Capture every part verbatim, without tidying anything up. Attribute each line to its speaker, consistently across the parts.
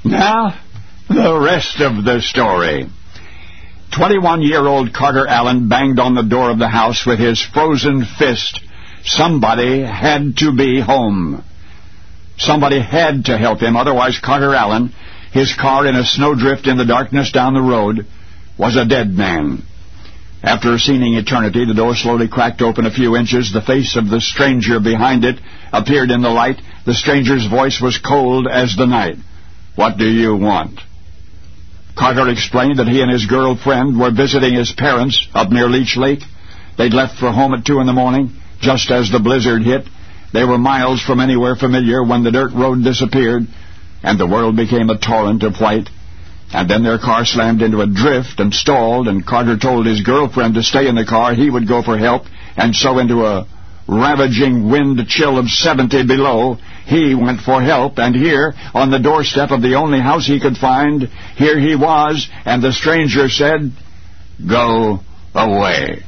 Speaker 1: Now, the rest of the story. twenty-one-year-old Carter Allen banged on the door of the house with his frozen fist. Somebody had to be home. Somebody had to help him, otherwise Carter Allen, his car in a snowdrift in the darkness down the road, was a dead man. After a seeming eternity, the door slowly cracked open a few inches. The face of the stranger behind it appeared in the light. The stranger's voice was cold as the night. "What do you want?" Carter explained that he and his girlfriend were visiting his parents up near Leech Lake. They'd left for home at two in the morning, just as the blizzard hit. They were miles from anywhere familiar when the dirt road disappeared, and the world became a torrent of white. And then their car slammed into a drift and stalled, and Carter told his girlfriend to stay in the car. He would go for help, and so into a ravaging wind chill of seventy below, he went for help, and here, on the doorstep of the only house he could find, here he was, and the stranger said, "Go away."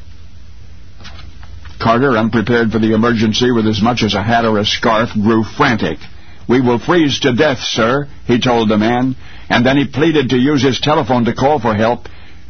Speaker 1: Carter, unprepared for the emergency with as much as a hat or a scarf, grew frantic. "We will freeze to death, sir," he told the man, and then he pleaded to use his telephone to call for help.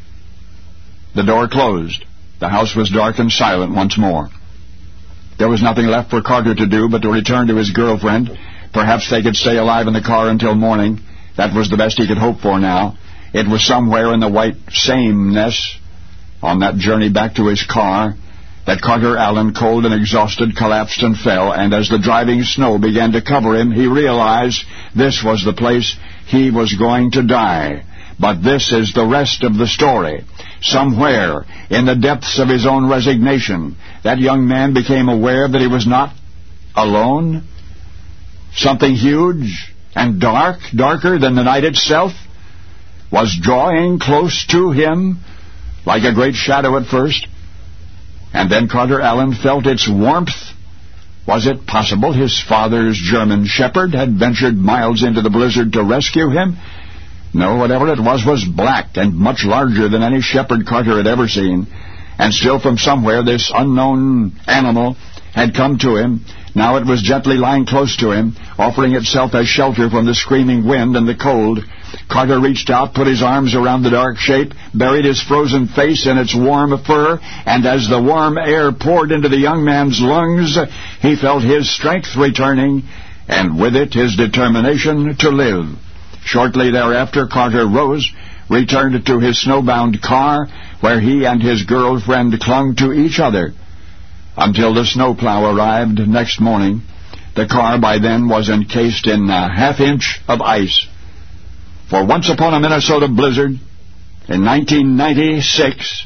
Speaker 1: The door closed. The house was dark and silent once more. There was nothing left for Carter to do but to return to his girlfriend. Perhaps they could stay alive in the car until morning. That was the best he could hope for now. It was somewhere in the white sameness, on that journey back to his car, that Carter Allen, cold and exhausted, collapsed and fell, and as the driving snow began to cover him, he realized this was the place he was going to die. But this is the rest of the story. Somewhere in the depths of his own resignation, that young man became aware that he was not alone. Something huge and dark, darker than the night itself, was drawing close to him, like a great shadow at first. And then Carter Allen felt its warmth. Was it possible his father's German shepherd had ventured miles into the blizzard to rescue him? No, whatever it was was black and much larger than any shepherd Carter had ever seen. And still from somewhere this unknown animal had come to him. Now it was gently lying close to him, offering itself as shelter from the screaming wind and the cold. Carter reached out, put his arms around the dark shape, buried his frozen face in its warm fur, and as the warm air poured into the young man's lungs, he felt his strength returning, and with it his determination to live. Shortly thereafter, Carter rose, returned to his snowbound car, where he and his girlfriend clung to each other until the snowplow arrived next morning. The car by then was encased in a half inch of ice. For once upon a Minnesota blizzard, in nineteen ninety-six,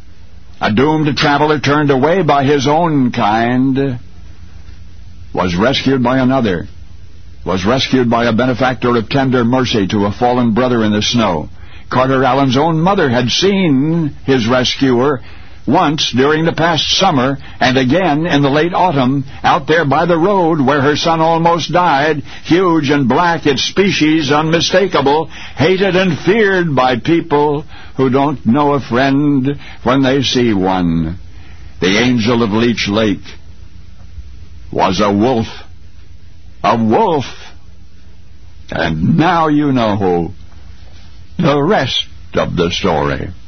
Speaker 1: a doomed traveler turned away by his own kind was rescued by another, was rescued by a benefactor of tender mercy to a fallen brother in the snow. Carter Allen's own mother had seen his rescuer once during the past summer, and again in the late autumn, out there by the road where her son almost died, huge and black, its species unmistakable, hated and feared by people who don't know a friend when they see one. The angel of Leech Lake was a wolf. A wolf. And now you know the rest of the story.